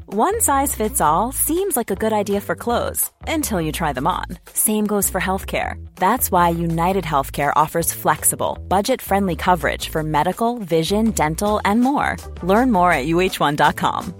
One size fits all seems like a good idea for clothes until you try them on. Same goes for healthcare. That's why United Healthcare offers flexible, budget-friendly coverage for medical, vision, dental, and more. Learn more at uh1.com.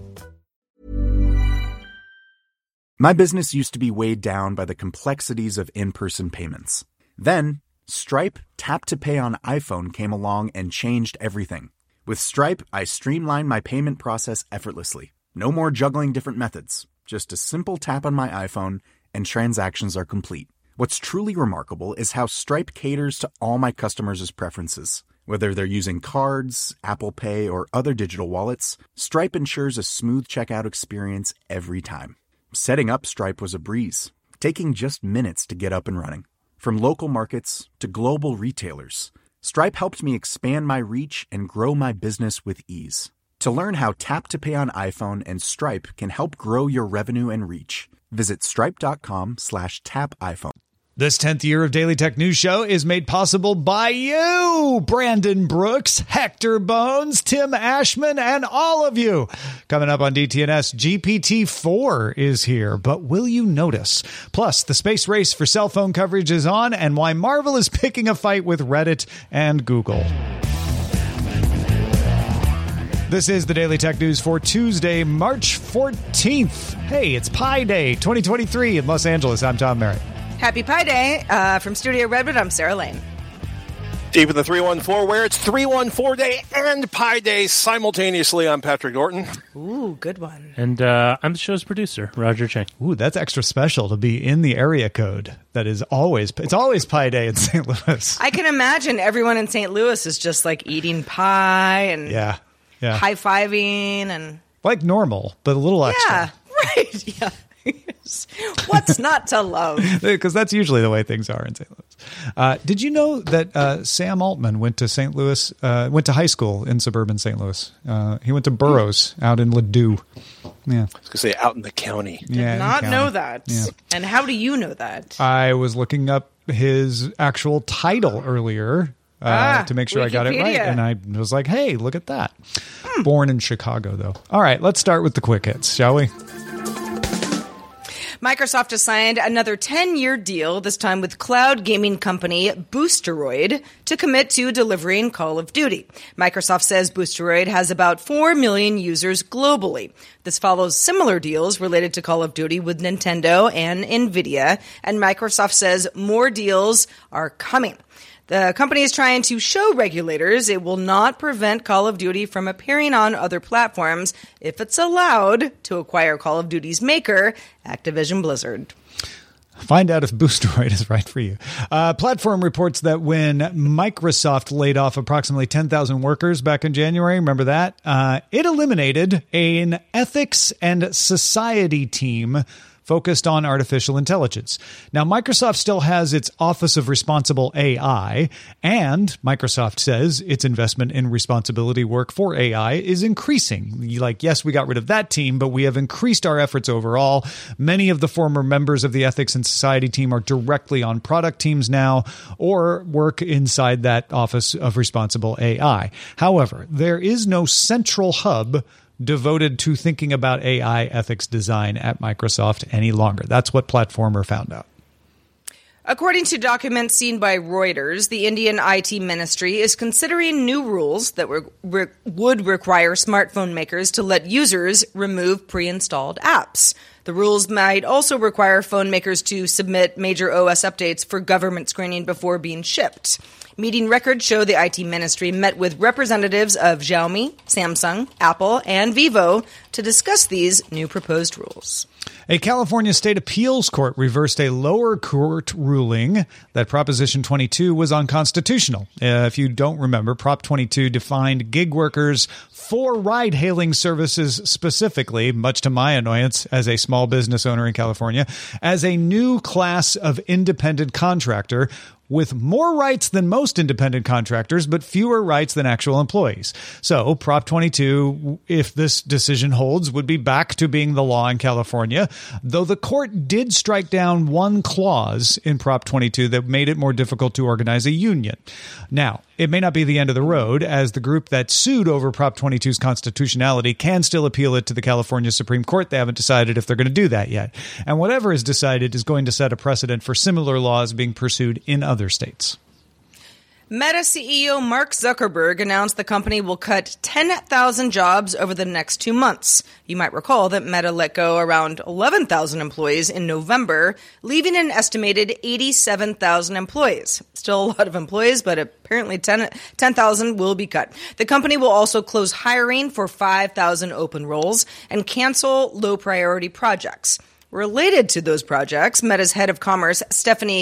My business used to be weighed down by the complexities of in-person payments. Then, Stripe Tap to Pay on iPhone came along and changed everything. With Stripe, I streamlined my payment process effortlessly. No more juggling different methods. Just a simple tap on my iPhone and transactions are complete. What's truly remarkable is how Stripe caters to all my customers' preferences. Whether they're using cards, Apple Pay, or other digital wallets, Stripe ensures a smooth checkout experience every time. Setting up Stripe was a breeze, taking just minutes to get up and running. From local markets to global retailers, Stripe helped me expand my reach and grow my business with ease. To learn how Tap to Pay on iPhone and Stripe can help grow your revenue and reach, visit stripe.com/tapiphone. This 10th year of Daily Tech News Show is made possible by you, Brandon Brooks, Hector Bones, Tim Ashman, and all of you. Coming up on DTNS, GPT-4 is here, but will you notice? Plus, the space race for cell phone coverage is on, and why Marvel is picking a fight with Reddit and Google. This is the Daily Tech News for Tuesday, March 14th. Hey, it's Pi Day 2023 in Los Angeles. I'm Tom Merritt. Happy Pi Day. From Studio Redwood, I'm Sarah Lane. Deep in the 314, where it's 314 Day and Pi Day simultaneously, I'm Patrick Norton. Ooh, good one. And I'm the show's producer, Roger Chang. Ooh, that's extra special to be in the area code. It's always Pi Day in St. Louis. I can imagine everyone in St. Louis is just like eating pie and high-fiving and... Like normal, but a little extra. Yeah, right, yeah. What's not to love? Because that's usually the way things are in St. Louis. Did you know that Sam Altman went to St. Louis, went to high school in suburban St. Louis? He went to Burroughs out in Ladue. Yeah. I was going to say out in the county. Did not know that. Yeah. And how do you know that? I was looking up his actual title earlier to make sure Wikipedia. I got it right. And I was like, hey, look at that. Born in Chicago, though. All right, let's start with the quick hits, shall we? Microsoft has signed another 10-year deal, this time with cloud gaming company Boosteroid, to commit to delivering Call of Duty. Microsoft says Boosteroid has about 4 million users globally. This follows similar deals related to Call of Duty with Nintendo and Nvidia, and Microsoft says more deals are coming. The company is trying to show regulators it will not prevent Call of Duty from appearing on other platforms if it's allowed to acquire Call of Duty's maker, Activision Blizzard. Find out if Boosteroid is right for you. Platform reports that when Microsoft laid off approximately 10,000 workers back in January, remember that? It eliminated an ethics and society team focused on artificial intelligence. Now, Microsoft still has its Office of Responsible AI, and Microsoft says its investment in responsibility work for AI is increasing. Yes, we got rid of that team, but we have increased our efforts overall. Many of the former members of the Ethics and Society team are directly on product teams now or work inside that Office of Responsible AI. However, there is no central hub devoted to thinking about AI ethics design at Microsoft any longer. That's what Platformer found out. According to documents seen by Reuters, the Indian IT ministry is considering new rules that would require smartphone makers to let users remove pre-installed apps. The rules might also require phone makers to submit major OS updates for government screening before being shipped. Meeting records show the IT ministry met with representatives of Xiaomi, Samsung, Apple, and Vivo to discuss these new proposed rules. A California state appeals court reversed a lower court ruling that Proposition 22 was unconstitutional. If you don't remember, Prop 22 defined gig workers for ride-hailing services specifically, much to my annoyance as a small business owner in California, as a new class of independent contractor with more rights than most independent contractors, but fewer rights than actual employees. So Prop 22, if this decision holds, would be back to being the law in California, though the court did strike down one clause in Prop 22 that made it more difficult to organize a union. Now, it may not be the end of the road, as the group that sued over Prop 22's constitutionality can still appeal it to the California Supreme Court. They haven't decided if they're going to do that yet. And whatever is decided is going to set a precedent for similar laws being pursued in other states. Meta CEO Mark Zuckerberg announced the company will cut 10,000 jobs over the next 2 months. You might recall that Meta let go around 11,000 employees in November, leaving an estimated 87,000 employees. Still a lot of employees, but apparently 10,000 will be cut. The company will also close hiring for 5,000 open roles and cancel low-priority projects. Related to those projects, Meta's head of commerce, Stefan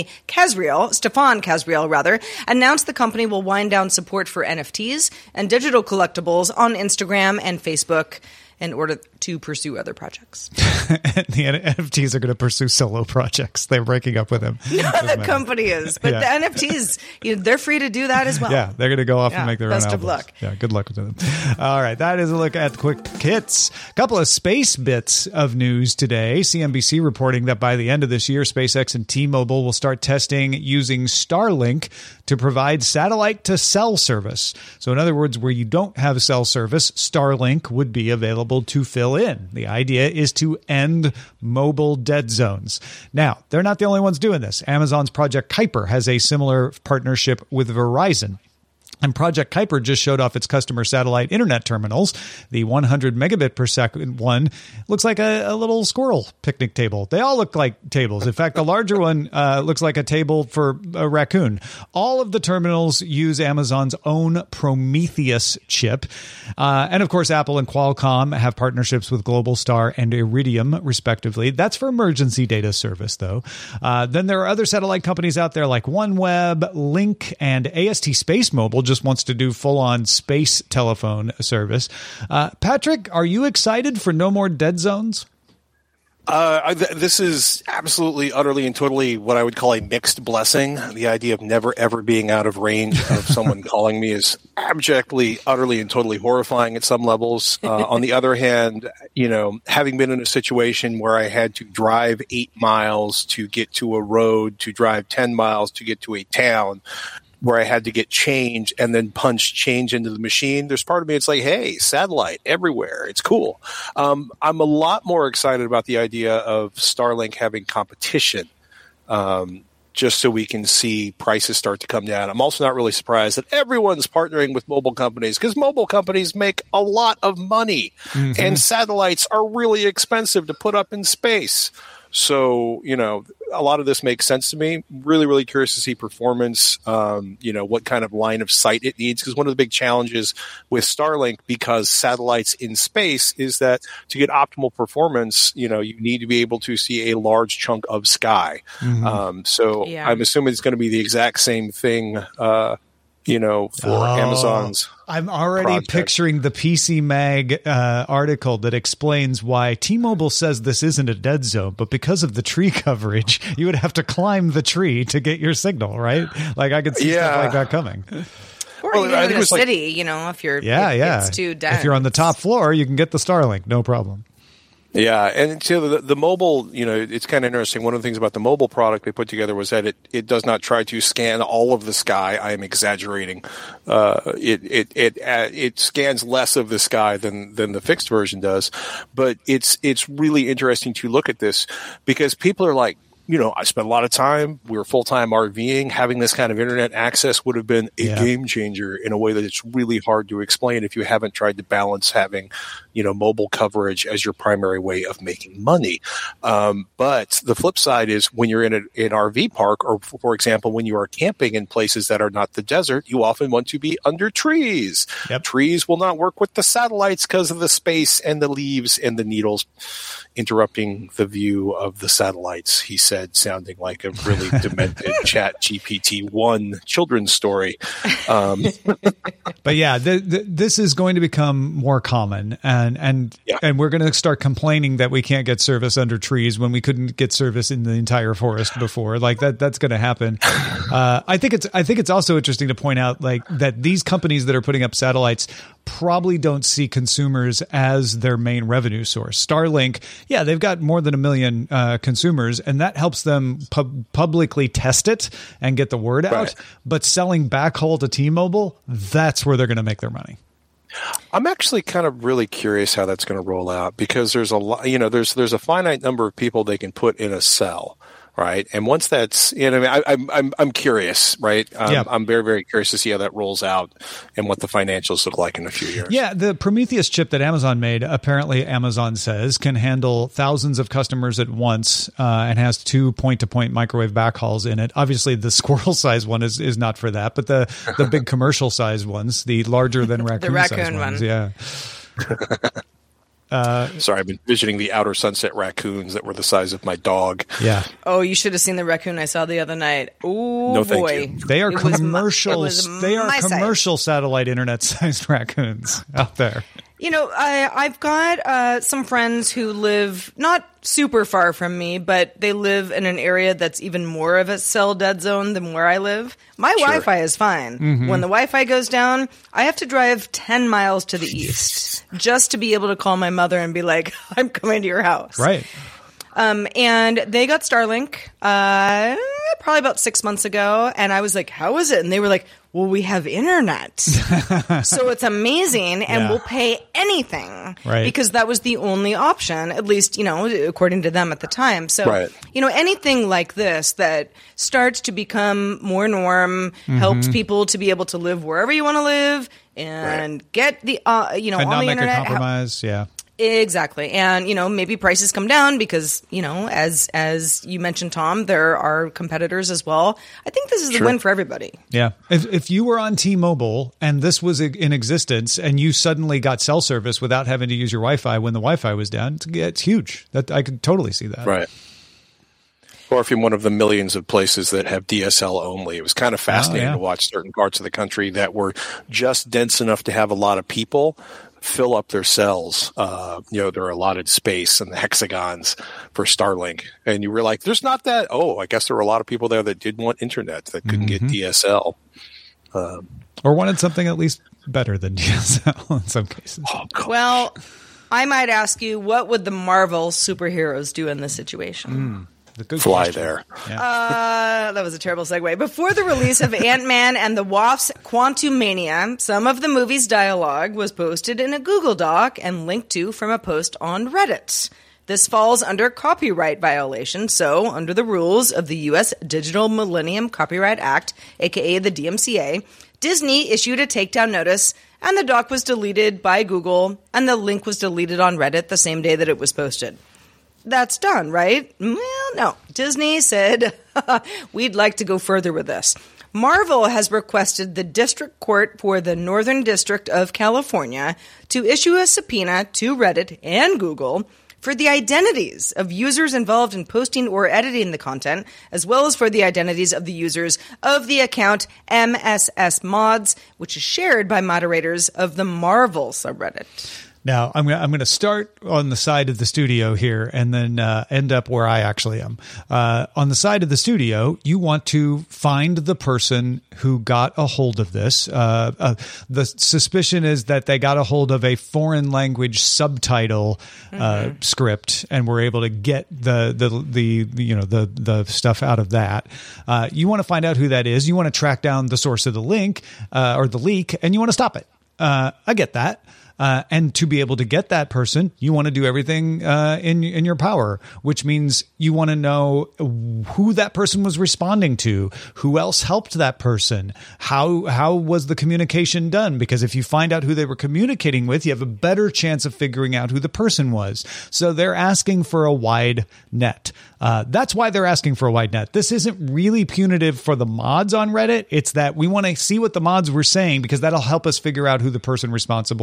Kasriel, announced the company will wind down support for NFTs and digital collectibles on Instagram and Facebook in order to pursue other projects. The NFTs are going to pursue solo projects. They're breaking up with him. The company is. But the NFTs, they're free to do that as well. Yeah, they're going to go off and make their own albums. Best of luck. Yeah, good luck with them. All right, that is a look at Quick Hits. A couple of space bits of news today. CNBC reporting that by the end of this year, SpaceX and T-Mobile will start testing using Starlink to provide satellite-to-cell service. So in other words, where you don't have cell service, Starlink would be available to fill in. The idea is to end mobile dead zones. Now, they're not the only ones doing this. Amazon's Project Kuiper has a similar partnership with Verizon. And Project Kuiper just showed off its customer satellite internet terminals. The 100 megabit per second one looks like a little squirrel picnic table. They all look like tables. In fact, the larger one looks like a table for a raccoon. All of the terminals use Amazon's own Prometheus chip. And of course, Apple and Qualcomm have partnerships with Globalstar and Iridium, respectively. That's for emergency data service, though. Then there are other satellite companies out there like OneWeb, Link, and AST Space Mobile just wants to do full-on space telephone service. Patrick, are you excited for no more dead zones? This is absolutely, utterly, and totally what I would call a mixed blessing. The idea of never, ever being out of range of someone calling me is abjectly, utterly, and totally horrifying at some levels. On the other hand, having been in a situation where I had to drive 8 miles to get to a road, to drive 10 miles to get to a town, where I had to get change and then punch change into the machine, there's part of me it's like, hey, satellite everywhere. It's cool. I'm a lot more excited about the idea of Starlink having competition, just so we can see prices start to come down. I'm also not really surprised that everyone's partnering with mobile companies, because mobile companies make a lot of money, and satellites are really expensive to put up in space. So, a lot of this makes sense to me. Really, really curious to see performance, what kind of line of sight it needs. Because one of the big challenges with Starlink, because satellites in space, is that to get optimal performance, you need to be able to see a large chunk of sky. I'm assuming it's going to be the exact same thing, for Amazon's. I'm already project. Picturing the PC Mag article that explains why T-Mobile says this isn't a dead zone, but because of the tree coverage, you would have to climb the tree to get your signal, right? Like I could see stuff like that coming. Or even in a city, if you're it's too dense. If you're on the top floor, you can get the Starlink, no problem. Yeah, and the mobile, it's kind of interesting. One of the things about the mobile product they put together was that it does not try to scan all of the sky. I am exaggerating. It scans less of the sky than the fixed version does. But it's really interesting to look at this, because people are like, I spent a lot of time. We were full-time RVing. Having this kind of internet access would have been a game changer in a way that it's really hard to explain if you haven't tried to balance having, mobile coverage as your primary way of making money. But the flip side is when you're in an RV park, or for example, when you are camping in places that are not the desert, you often want to be under trees. Yep. Trees will not work with the satellites because of the space and the leaves and the needles interrupting the view of the satellites, he said, sounding like a really demented Chat GPT-1 children's story. But yeah, this is going to become more common. And and we're going to start complaining that we can't get service under trees when we couldn't get service in the entire forest before. Like that's going to happen. I think it's also interesting to point out like that these companies that are putting up satellites probably don't see consumers as their main revenue source. Starlink, they've got more than 1 million consumers, and that helps them publicly test it and get the word out. Right. But selling backhaul to T-Mobile, that's where they're going to make their money. I'm actually kind of really curious how that's going to roll out, because there's a lot, there's a finite number of people they can put in a cell. Right. And once that's, I'm curious, right? I'm very, very curious to see how that rolls out and what the financials look like in a few years. Yeah. The Prometheus chip that Amazon made, apparently Amazon says, can handle thousands of customers at once and has 2 point-to-point microwave backhauls in it. Obviously, the squirrel size one is not for that, but the big commercial size ones, the larger than raccoon size ones. Yeah. Sorry, I've been envisioning the outer Sunset raccoons that were the size of my dog. Yeah. Oh, you should have seen the raccoon I saw the other night. Oh, no, boy. thank you. They are commercial satellite internet sized raccoons out there. I've got some friends who live not super far from me, but they live in an area that's even more of a cell dead zone than where I live. My Wi-Fi is fine. Mm-hmm. When the Wi-Fi goes down, I have to drive 10 miles to the east just to be able to call my mother and be like, I'm coming to your house. Right. And they got Starlink probably about 6 months ago. And I was like, how is it? And they were like, well, we have internet. So it's amazing. And we'll pay anything. Right. Because that was the only option, at least, according to them at the time. So, anything like this that starts to become more norm, helps people to be able to live wherever you want to live and get the, and on not the make internet. a compromise. Exactly. And, maybe prices come down because, as you mentioned, Tom, there are competitors as well. I think this is a win for everybody. Yeah. If you were on T-Mobile and this was in existence and you suddenly got cell service without having to use your Wi-Fi when the Wi-Fi was down, it's huge. That I could totally see that. Right. Or if you're in one of the millions of places that have DSL only. It was kind of fascinating to watch certain parts of the country that were just dense enough to have a lot of people fill up their cells, their allotted space and the hexagons for Starlink. And you were like, there's not that. Oh, I guess there were a lot of people there that did want internet that couldn't get DSL. Or wanted something at least better than DSL in some cases. Oh, gosh. Well, I might ask you, what would the Marvel superheroes do in this situation? Fly there. Yeah. That was a terrible segue. Before the release of Ant-Man and the Wasp's Quantumania, some of the movie's dialogue was posted in a Google Doc and linked to from a post on Reddit. This falls under copyright violation, so under the rules of the U.S. Digital Millennium Copyright Act, aka the DMCA, Disney issued a takedown notice, and the doc was deleted by Google, and the link was deleted on Reddit the same day that it was posted. That's done, right? Well, no. Disney said, we'd like to go further with this. Marvel has requested the District Court for the Northern District of California to issue a subpoena to Reddit and Google for the identities of users involved in posting or editing the content, as well as for the identities of the users of the account MSS Mods, which is shared by moderators of the Marvel subreddit. Now, I'm going to start on the side of the studio here and then end up where I actually am. On the side of the studio, you want to find the person who got a hold of this. The suspicion is that they got a hold of a foreign language subtitle script and were able to get the stuff out of that. You want to find out who that is. You want to track down the source of the link or the leak, and you want to stop it. I get that. And to be able to get that person, you want to do everything in your power, which means you want to know who that person was responding to, who else helped that person, how was the communication done? Because if you find out who they were communicating with, you have a better chance of figuring out who the person was. So they're asking for a wide net. That's why they're asking for a wide net. This isn't really punitive for the mods on Reddit. It's that we want to see what the mods were saying because that'll help us figure out who the person responsible was.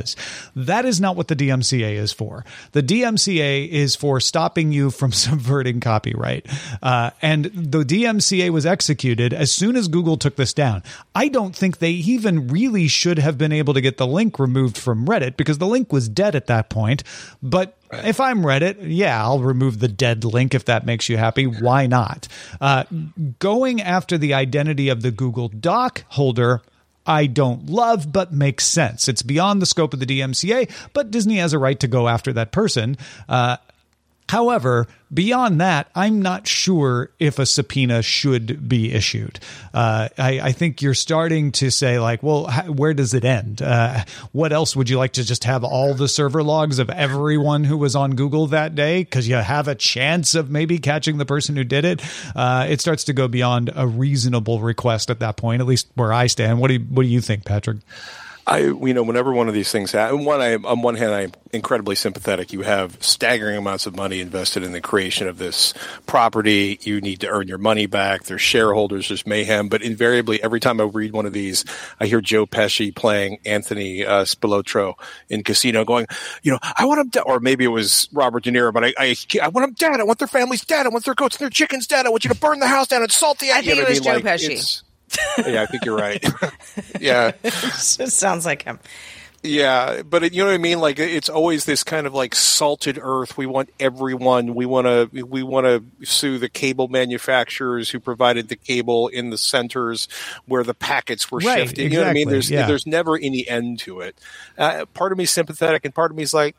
was. That is not what the DMCA is for. The DMCA is for stopping you from subverting copyright. And the DMCA was executed as soon as Google took this down. I don't think they even really should have been able to get the link removed from Reddit because the link was dead at that point. But if I'm Reddit, yeah, I'll remove the dead link if that makes you happy. Why not? Going after the identity of the Google Doc holder, I don't love, but makes sense. It's beyond the scope of the DMCA, but Disney has a right to go after that person. However, beyond that, I'm not sure if a subpoena should be issued. I think you're starting to say, like, well, where does it end? What else would you like to just have all the server logs of everyone who was on Google that day? Because you have a chance of maybe catching the person who did it. It starts to go beyond a reasonable request at that point, at least where I stand. What do you think, Patrick? Whenever one of these things happen, on one hand, I'm incredibly sympathetic. You have staggering amounts of money invested in the creation of this property. You need to earn your money back. There's shareholders, there's mayhem. But invariably, every time I read one of these, I hear Joe Pesci playing Anthony Spilotro in Casino going, I want him dead. Or maybe it was Robert De Niro, but I want him dead. I want their families dead. I want their goats and their chickens dead. I want you to burn the house down and salt the egg. I think it was Joe Pesci. Yeah, I think you're right. Yeah. It just sounds like him. Yeah, but you know what I mean? Like, it's always this kind of like salted earth. We want everyone. We want to sue the cable manufacturers who provided the cable in the centers where the packets were shifted. Exactly, you know what I mean? There's yeah. There's never any end to it. Part of me is sympathetic, and part of me is like,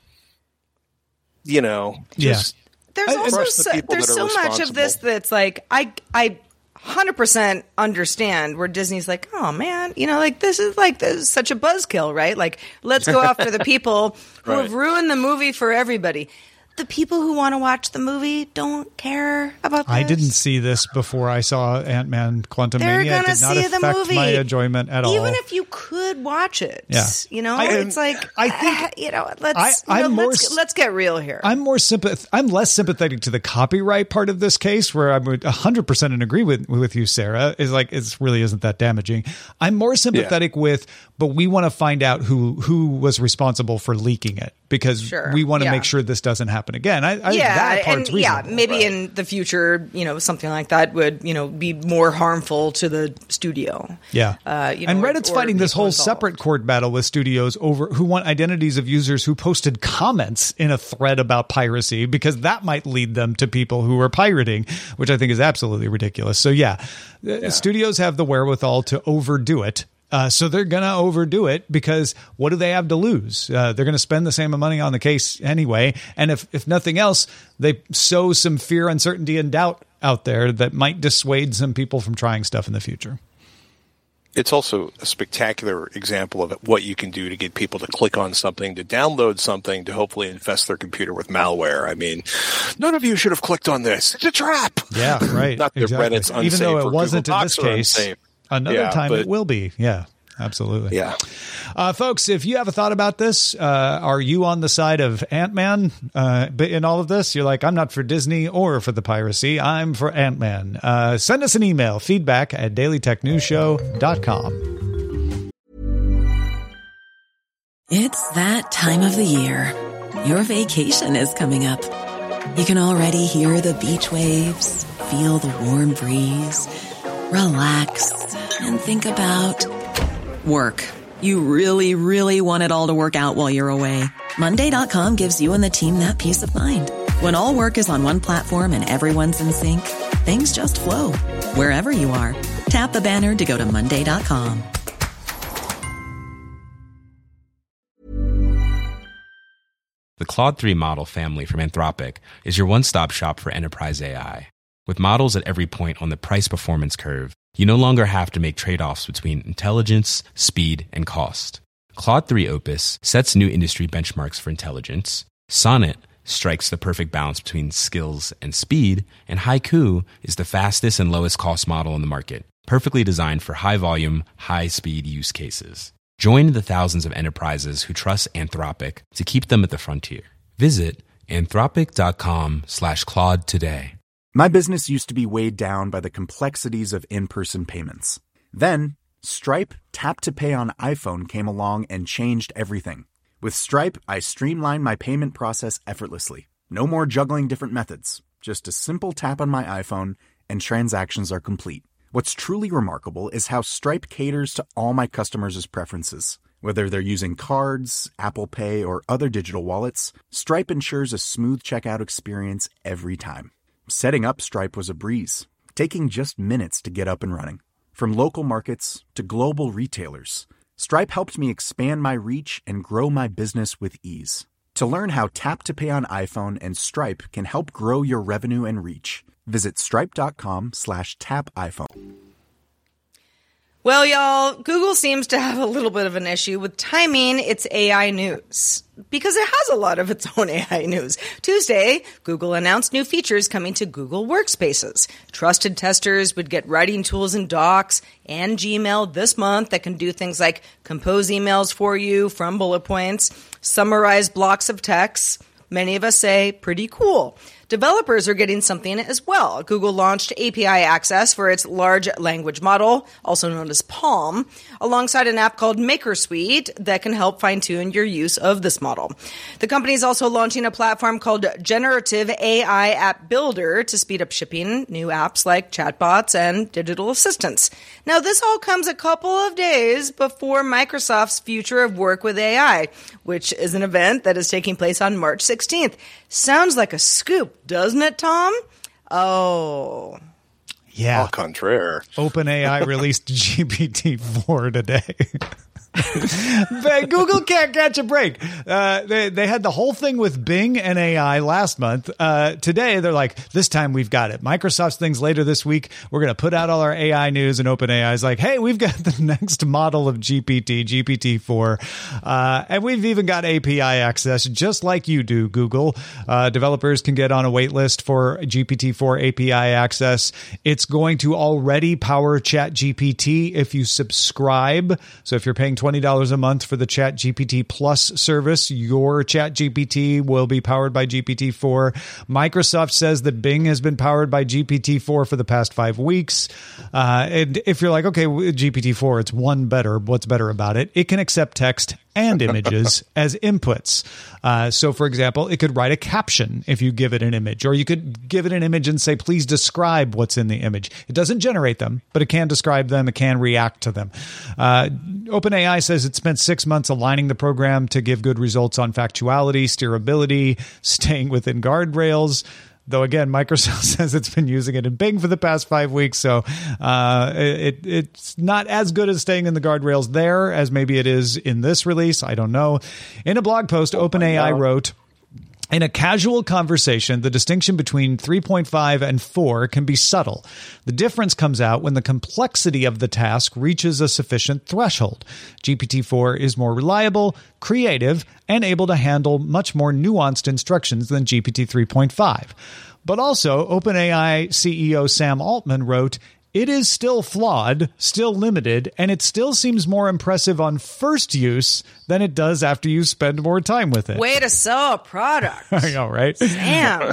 just There's also there's so much of this that's like I 100% understand where Disney's like, oh man, this is such a buzzkill, right? Like, let's go after the people who have ruined the movie for everybody. The people who want to watch the movie don't care about this. I didn't see this before I saw Ant-Man Quantumania. They're going to see the movie. It did not affect my enjoyment at all. Even if you could watch it. Yeah. It's like, I think, let's get real here. I'm less sympathetic to the copyright part of this case, where I'm 100% in agree with you, Sarah. Is like, it really isn't that damaging. I'm more sympathetic with, but we want to find out who was responsible for leaking it, because we want to make sure this doesn't happen again. That part's reasonable. Maybe in the future, something like that would, be more harmful to the studio. Yeah. And Reddit's fighting this whole separate court battle with studios over who want identities of users who posted comments in a thread about piracy, because that might lead them to people who are pirating, which I think is absolutely ridiculous. So studios have the wherewithal to overdo it. So they're going to overdo it, because what do they have to lose? They're going to spend the same money on the case anyway. And if nothing else, they sow some fear, uncertainty, and doubt out there that might dissuade some people from trying stuff in the future. It's also a spectacular example of what you can do to get people to click on something, to download something, to hopefully infest their computer with malware. I mean, none of you should have clicked on this. It's a trap. Yeah, right. Not that exactly. Reddit's unsafe. Even though it wasn't in this case. Unsafe. Another time it will be. Yeah, absolutely. Yeah. Folks, if you have a thought about this, are you on the side of Ant-Man in all of this? You're like, I'm not for Disney or for the piracy. I'm for Ant-Man. Send us an email, feedback@dailytechnewsshow.com. It's that time of the year. Your vacation is coming up. You can already hear the beach waves, feel the warm breeze, relax, and think about work. You really, really want it all to work out while you're away. Monday.com gives you and the team that peace of mind. When all work is on one platform and everyone's in sync, things just flow. Wherever you are, tap the banner to go to Monday.com. The Claude 3 model family from Anthropic is your one-stop shop for enterprise AI. With models at every point on the price-performance curve, you no longer have to make trade-offs between intelligence, speed, and cost. Claude 3 Opus sets new industry benchmarks for intelligence. Sonnet strikes the perfect balance between skills and speed. And Haiku is the fastest and lowest cost model in the market, perfectly designed for high-volume, high-speed use cases. Join the thousands of enterprises who trust Anthropic to keep them at the frontier. Visit anthropic.com/Claude today. My business used to be weighed down by the complexities of in-person payments. Then, Stripe Tap to Pay on iPhone came along and changed everything. With Stripe, I streamlined my payment process effortlessly. No more juggling different methods. Just a simple tap on my iPhone and transactions are complete. What's truly remarkable is how Stripe caters to all my customers' preferences. Whether they're using cards, Apple Pay, or other digital wallets, Stripe ensures a smooth checkout experience every time. Setting up Stripe was a breeze, taking just minutes to get up and running. From local markets to global retailers, Stripe helped me expand my reach and grow my business with ease. To learn how Tap to Pay on iPhone and Stripe can help grow your revenue and reach, visit stripe.com/tapiphone. Well, y'all, Google seems to have a little bit of an issue with timing its AI news, because it has a lot of its own AI news. Tuesday, Google announced new features coming to Google Workspaces. Trusted testers would get writing tools in Docs and Gmail this month that can do things like compose emails for you from bullet points, summarize blocks of text. Many of us say, pretty cool. Developers are getting something as well. Google launched API access for its large language model, also known as PaLM, alongside an app called MakerSuite that can help fine-tune your use of this model. The company is also launching a platform called Generative AI App Builder to speed up shipping new apps like chatbots and digital assistants. Now, this all comes a couple of days before Microsoft's Future of Work with AI, which is an event that is taking place on March 16th. Sounds like a scoop, doesn't it, Tom? Oh. Yeah. Au contraire. OpenAI released GPT-4 today. But Google can't catch a break. They had the whole thing with Bing and AI last month. Today, they're like, this time we've got it. Microsoft's things later this week. We're going to put out all our AI news, and OpenAI is like, hey, we've got the next model of GPT, GPT-4. And we've even got API access, just like you do, Google. Developers can get on a wait list for GPT-4 API access. It's going to already power ChatGPT if you subscribe. So if you're paying $20 a month for the ChatGPT Plus service, your ChatGPT will be powered by GPT-4. Microsoft says that Bing has been powered by GPT-4 for the past 5 weeks. And if you're like, okay, GPT-4, it's one better. What's better about it? It can accept text and images as inputs. So, for example, it could write a caption if you give it an image, or you could give it an image and say, please describe what's in the image. It doesn't generate them, but it can describe them. It can react to them. OpenAI says it spent 6 months aligning the program to give good results on factuality, steerability, staying within guardrails. Though, again, Microsoft says it's been using it in Bing for the past 5 weeks, so it's not as good as staying in the guardrails there as maybe it is in this release. I don't know. In a blog post, OpenAI wrote, in a casual conversation, the distinction between 3.5 and 4 can be subtle. The difference comes out when the complexity of the task reaches a sufficient threshold. GPT-4 is more reliable, creative, and able to handle much more nuanced instructions than GPT 3.5. But also, OpenAI CEO Sam Altman wrote, it is still flawed, still limited, and it still seems more impressive on first use than it does after you spend more time with it. Way to sell a product. I know, right? Damn.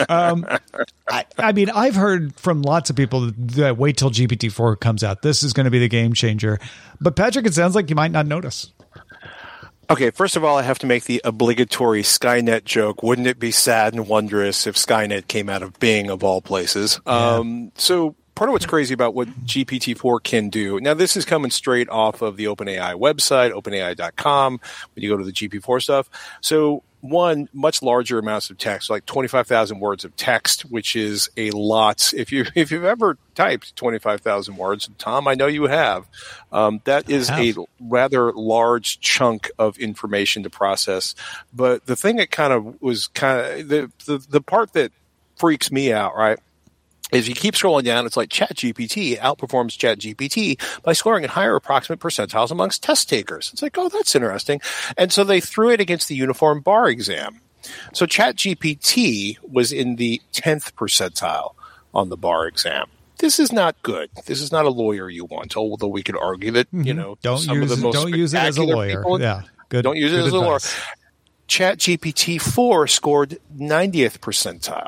I mean, I've heard from lots of people that wait till GPT-4 comes out. This is going to be the game changer. But Patrick, it sounds like you might not notice. Okay, first of all, I have to make the obligatory Skynet joke. Wouldn't it be sad and wondrous if Skynet came out of Bing, of all places? Yeah. So part of what's crazy about what GPT-4 can do, now this is coming straight off of the OpenAI website, openai.com, when you go to the GPT-4 stuff. So one, much larger amounts of text, like 25,000 words of text, which is a lot. If you've ever typed 25,000 words, Tom, I know you have, that is a rather large chunk of information to process. But the thing that the part that freaks me out, right, is you keep scrolling down, it's like ChatGPT outperforms ChatGPT by scoring at higher approximate percentiles amongst test takers. It's like, oh, that's interesting. And so they threw it against the uniform bar exam. So ChatGPT was in the 10th percentile on the bar exam. This is not good. This is not a lawyer you want, although we could argue that, don't use it as a lawyer. Yeah, good. Don't use it as a lawyer. ChatGPT 4 scored 90th percentile.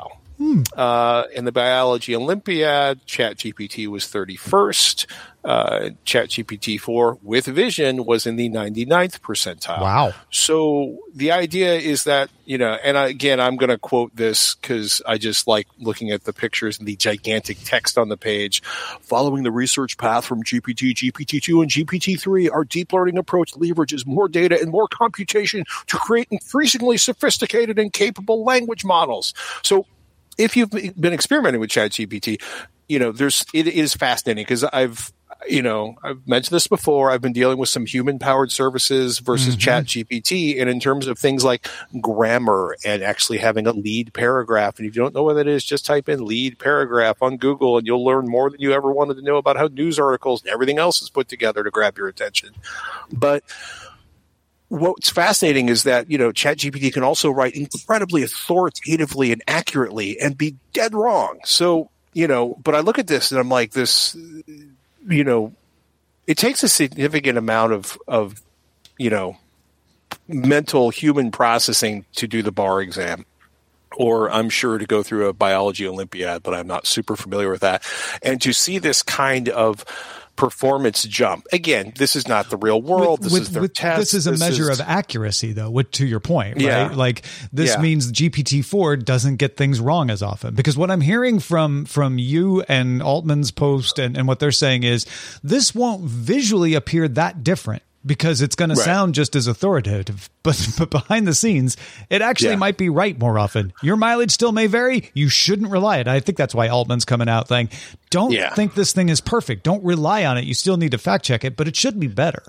In the Biology Olympiad, ChatGPT was 31st. ChatGPT 4 with vision was in the 99th percentile. Wow. So the idea is that, and again, I'm going to quote this because I just like looking at the pictures and the gigantic text on the page. Following the research path from GPT, GPT-2, and GPT-3, our deep learning approach leverages more data and more computation to create increasingly sophisticated and capable language models. So if you've been experimenting with ChatGPT, it is fascinating because I've mentioned this before. I've been dealing with some human-powered services versus ChatGPT, and in terms of things like grammar and actually having a lead paragraph. And if you don't know what that is, just type in lead paragraph on Google, and you'll learn more than you ever wanted to know about how news articles and everything else is put together to grab your attention. But what's fascinating is that, ChatGPT can also write incredibly authoritatively and accurately and be dead wrong. So, but I look at this and I'm like, this, it takes a significant amount of mental human processing to do the bar exam, or I'm sure to go through a biology Olympiad, but I'm not super familiar with that. And to see this kind of performance jump. Again, this is not the real world. This is their test. This is a measure of accuracy, though, to your point, right? Yeah. Like this means GPT-4 doesn't get things wrong as often. Because what I'm hearing from you and Altman's post and what they're saying is this won't visually appear that different, because it's going to sound just as authoritative. But behind the scenes, it actually might be right more often. Your mileage still may vary. You shouldn't rely on it. I think that's why Altman's coming out saying, don't think this thing is perfect. Don't rely on it. You still need to fact check it, but it should be better.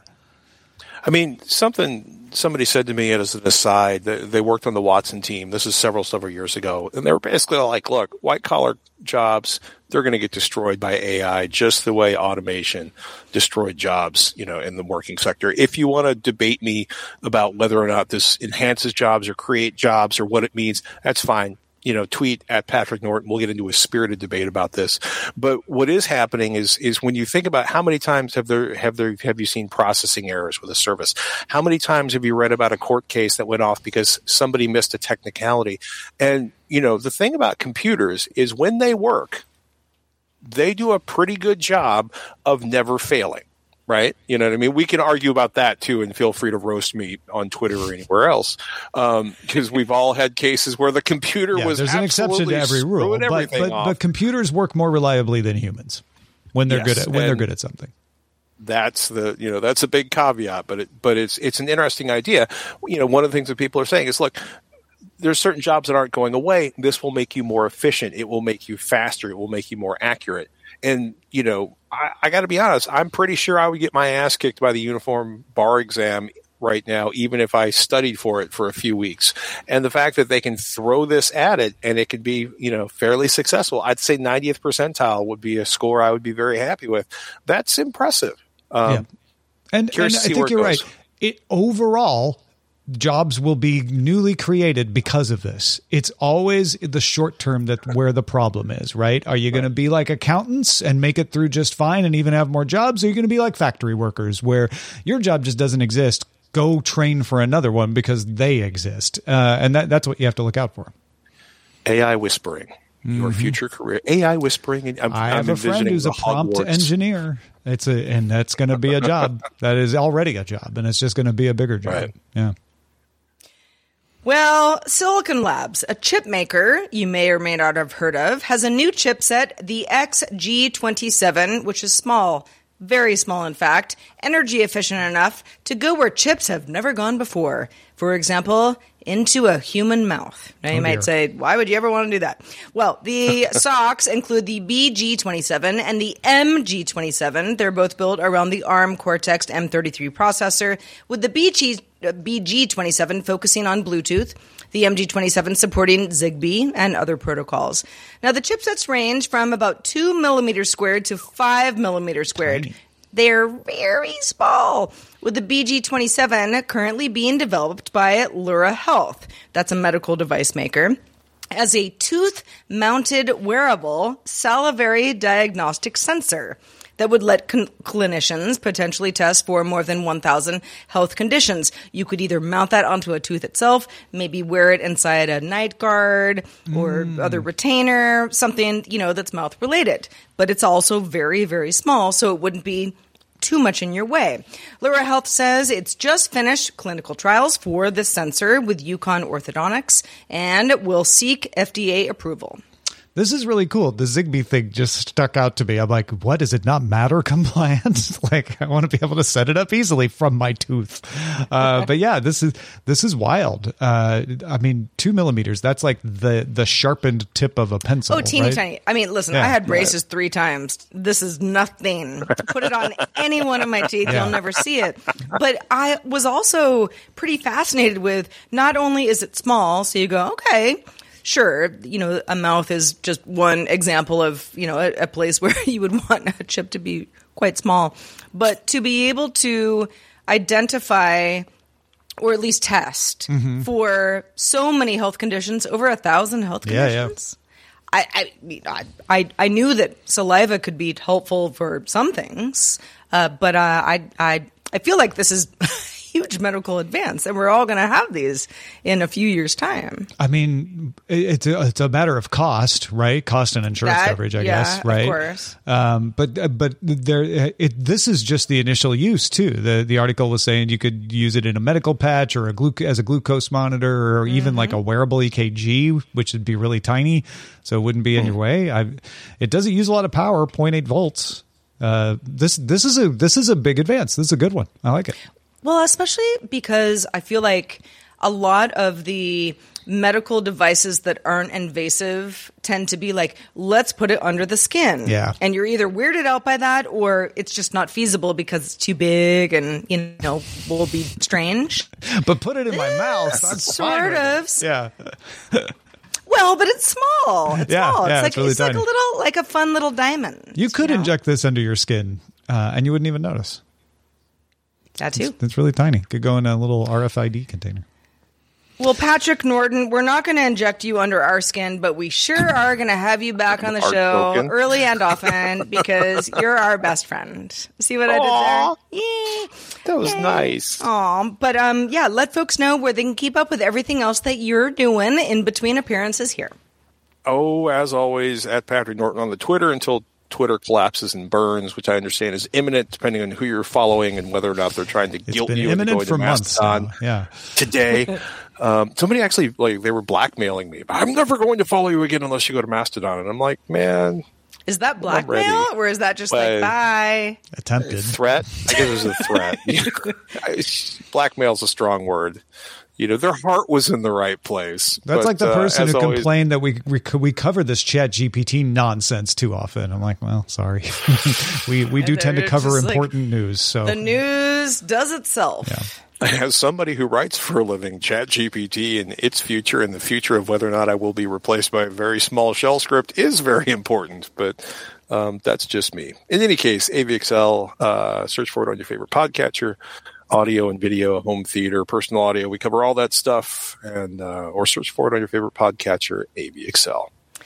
I mean, somebody said to me as an aside, they worked on the Watson team. This is several years ago. And they were basically like, look, white collar jobs, they're going to get destroyed by AI just the way automation destroyed jobs, in the working sector. If you want to debate me about whether or not this enhances jobs or create jobs or what it means, that's fine. Tweet at Patrick Norton. We'll get into a spirited debate about this. But what is happening is when you think about how many times have you seen processing errors with a service? How many times have you read about a court case that went off because somebody missed a technicality? And, the thing about computers is when they work, they do a pretty good job of never failing. Right? You know what I mean? We can argue about that too, and feel free to roast me on Twitter or anywhere else. Because we've all had cases where the computer was there's an exception to every rule, but computers work more reliably than humans when they're good at something. That's that's a big caveat, but it's an interesting idea. One of the things that people are saying is, look, there's certain jobs that aren't going away. This will make you more efficient. It will make you faster. It will make you more accurate. And, I got to be honest, I'm pretty sure I would get my ass kicked by the uniform bar exam right now, even if I studied for it for a few weeks. And the fact that they can throw this at it and it could be, fairly successful. I'd say 90th percentile would be a score I would be very happy with. That's impressive. And I think you're right. Overall, jobs will be newly created because of this. It's always the short term where the problem is, right? Are you going to be like accountants and make it through just fine and even have more jobs? Or are you going to be like factory workers where your job just doesn't exist? Go train for another one because they exist. And that's what you have to look out for. AI whispering. Your future career. AI whispering. And I have a friend who's a prompt engineer. And that's going to be a job. That is already a job, and it's just going to be a bigger job. Right. Yeah. Well, Silicon Labs, a chip maker you may or may not have heard of, has a new chipset, the XG27, which is small, very small in fact, energy efficient enough to go where chips have never gone before. For example, into a human mouth. Now you might say, why would you ever want to do that? Well, the socks include the BG27 and the MG27. They're both built around the ARM Cortex M33 processor, with the BG27 focusing on Bluetooth, the MG27 supporting Zigbee and other protocols. Now, the chipsets range from about 2 millimeters squared to 5 millimeters squared. Tiny. They're very small, with the BG27 currently being developed by Lura Health. That's a medical device maker. As a tooth-mounted wearable salivary diagnostic sensor. that would let clinicians potentially test for more than 1,000 health conditions. You could either mount that onto a tooth itself, maybe wear it inside a night guard or other retainer, something, that's mouth related. But it's also very, very small, so it wouldn't be too much in your way. Lyra Health says it's just finished clinical trials for the sensor with Yukon Orthodontics and will seek FDA approval. This is really cool. The Zigbee thing just stuck out to me. I'm like, what, is it not Matter compliant? Like, I want to be able to set it up easily from my tooth. But yeah, this is wild. 2 millimeters. That's like the sharpened tip of a pencil. Oh, teeny right? tiny. I mean, listen, I had braces 3 times. This is nothing. Put it on any one of my teeth, you'll never see it. But I was also pretty fascinated with, not only is it small, so you go, okay, sure, a mouth is just one example of, a place where you would want a chip to be quite small. But to be able to identify or at least test for so many health conditions, over 1,000 health conditions. Yeah. I knew that saliva could be helpful for some things, but I feel like this is huge medical advance, and we're all going to have these in a few years' time. I mean, it's a matter of cost, right? Cost and insurance coverage, I guess, right? Of course. But this is just the initial use too. The article was saying you could use it in a medical patch or as a glucose monitor, or even like a wearable EKG, which would be really tiny, so it wouldn't be in your way. It doesn't use a lot of power, 0.8 volts. This is a big advance. This is a good one. I like it. Well, especially because I feel like a lot of the medical devices that aren't invasive tend to be like, let's put it under the skin. Yeah. And you're either weirded out by that or it's just not feasible because it's too big and, will be strange. But put it in my mouth. That's sort of. Yeah. Well, but it's small. It's small. It's really like a little, like a fun little diamond. You could inject this under your skin and you wouldn't even notice. That too. It's really tiny. Could go in a little RFID container. Well, Patrick Norton, we're not going to inject you under our skin, but we sure are going to have you back on the show early and often because you're our best friend. See what I did there? Yeah. That was nice. Aw, but let folks know where they can keep up with everything else that you're doing in between appearances here. Oh, as always, at Patrick Norton on the Twitter until Twitter collapses and burns, which I understand is imminent, depending on who you're following and whether or not they're trying to guilt you into going to Mastodon today. Somebody actually, they were blackmailing me. I'm never going to follow you again unless you go to Mastodon. And I'm like, man. Is that blackmail or is that just bye? Attempted. Threat? I guess it was a threat. Blackmail's a strong word. Their heart was in the right place. That's like the person who complained that we cover this Chat-GPT nonsense too often. I'm like, well, sorry. we do tend to cover important news. So the news does itself. Yeah. As somebody who writes for a living, Chat-GPT and its future and the future of whether or not I will be replaced by a very small shell script is very important. But that's just me. In any case, AVXL, search for it on your favorite podcatcher. Audio and video, home theater, personal audio. We cover all that stuff, and or search for it on your favorite podcatcher, AVXL.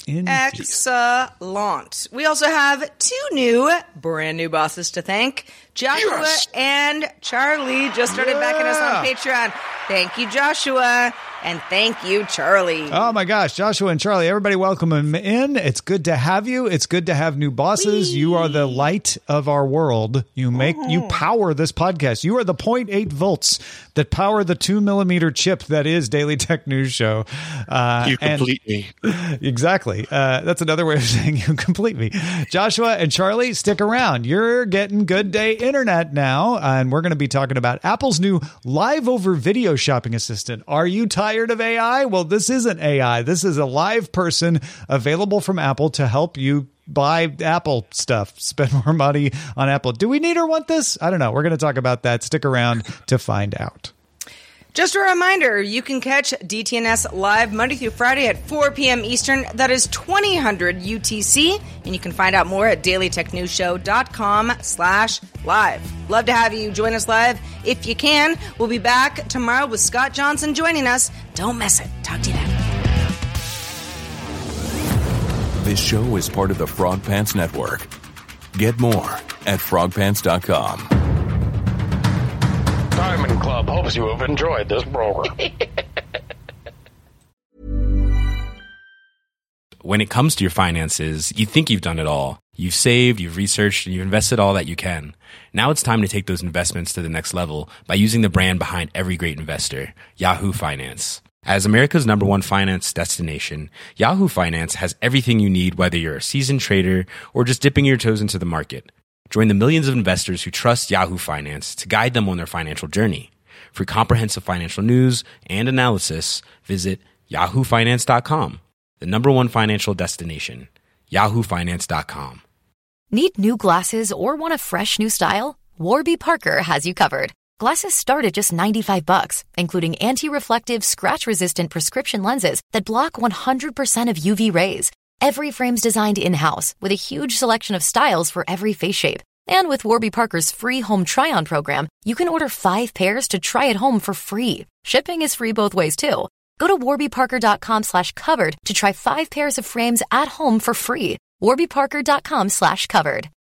Excellent. We also have 2 brand new bosses to thank. Joshua and Charlie just started backing us on Patreon. Thank you, Joshua. And thank you, Charlie. Oh, my gosh. Joshua and Charlie, everybody welcome them in. It's good to have you. It's good to have new bosses. You are the light of our world. You power this podcast. You are the 0.8 volts that power the 2 millimeter chip that is Daily Tech News Show. You complete me. Exactly. That's another way of saying you complete me. Joshua and Charlie, stick around. You're getting Good Day Internet now, and we're going to be talking about Apple's new live over video shopping assistant. Are you tired of AI? Well, this isn't AI. This is a live person available from Apple to help you buy Apple stuff, spend more money on Apple. Do we need or want this? I don't know. We're going to talk about that. Stick around to find out. Just a reminder, you can catch DTNS live Monday through Friday at 4 p.m. Eastern. That is 2000 UTC. And you can find out more at dailytechnewsshow.com/live. Love to have you join us live if you can. We'll be back tomorrow with Scott Johnson joining us. Don't miss it. Talk to you then. This show is part of the Frog Pants Network. Get more at frogpants.com. Diamond Club hopes you have enjoyed this program. When it comes to your finances, you think you've done it all. You've saved, you've researched, and you've invested all that you can. Now it's time to take those investments to the next level by using the brand behind every great investor, Yahoo Finance. As America's #1 finance destination, Yahoo Finance has everything you need, whether you're a seasoned trader or just dipping your toes into the market. Join the millions of investors who trust Yahoo Finance to guide them on their financial journey. For comprehensive financial news and analysis, visit yahoofinance.com. The #1 financial destination, yahoofinance.com. Need new glasses or want a fresh new style? Warby Parker has you covered. Glasses start at just $95, including anti-reflective, scratch-resistant prescription lenses that block 100% of UV rays. Every frame's designed in-house with a huge selection of styles for every face shape. And with Warby Parker's free home try-on program, you can order 5 pairs to try at home for free. Shipping is free both ways, too. Go to warbyparker.com/covered to try 5 pairs of frames at home for free. warbyparker.com/covered.